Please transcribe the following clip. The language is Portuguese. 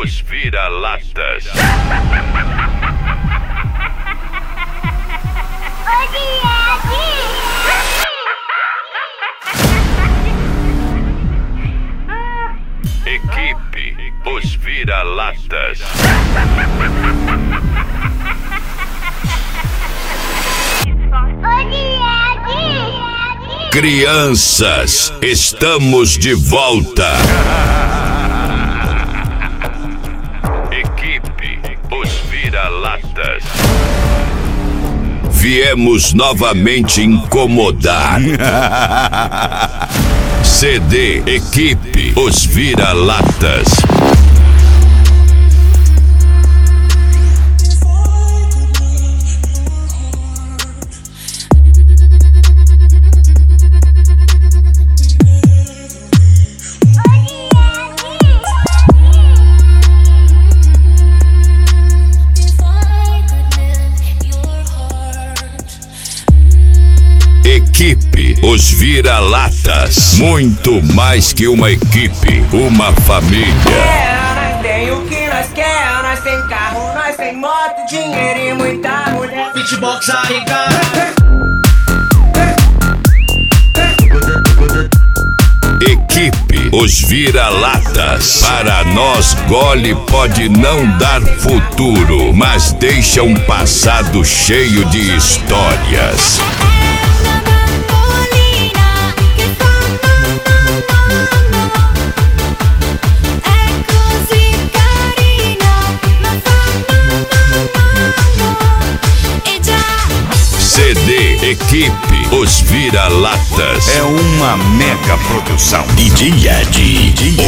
Os Vira-Latas. Equipe Os Vira-Latas. Crianças, estamos de volta. Equipe Os Vira-Latas. Viemos novamente incomodar. CD Equipe Os Vira-Latas. Equipe Os Vira-Latas. Muito mais que uma equipe, uma família. Nós tem o que nós quer, nós tem carro, nós tem moto, dinheiro e muita mulher. Beatbox arrigar. Equipe Os Vira-Latas. Para nós, gole pode não dar futuro, mas deixa um passado cheio de histórias. CD Equipe Os Vira-Latas. É uma mega produção. DJ Ed.